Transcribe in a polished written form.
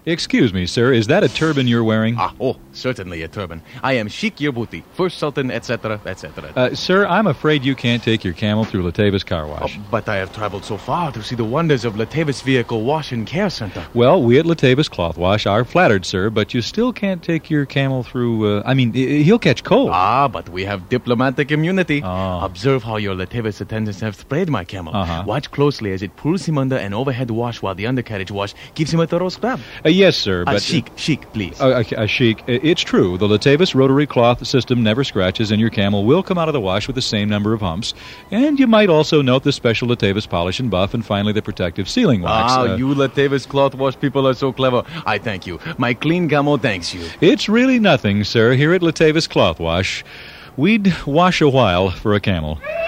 Excuse me, sir, is that a turban you're wearing? Certainly a turban. I am Sheikh Yerbuti, first sultan, etc., etc. Sir, I'm afraid you can't take your camel through Latavis Car Wash. But I have traveled so far to see the wonders of Latavis Vehicle Wash and Care Center. Well, we at Latavis Cloth Wash are flattered, sir, but you still can't take your camel through, he'll catch cold. But we have diplomatic immunity. Observe how your Latavis attendants have sprayed my camel. Watch closely as it pulls him under an overhead wash while the undercarriage wash gives him a thorough scrub. Yes, sir, but... Sheikh, please. Sheikh, it's true. The Latavis rotary cloth system never scratches, and your camel will come out of the wash with the same number of humps. And you might also note the special Latavis polish and buff, and finally the protective sealing wax. You Latavis cloth wash people are so clever. I thank you. My clean camel thanks you. It's really nothing, sir. Here at Latavis Cloth Wash, we'd wash a while for a camel.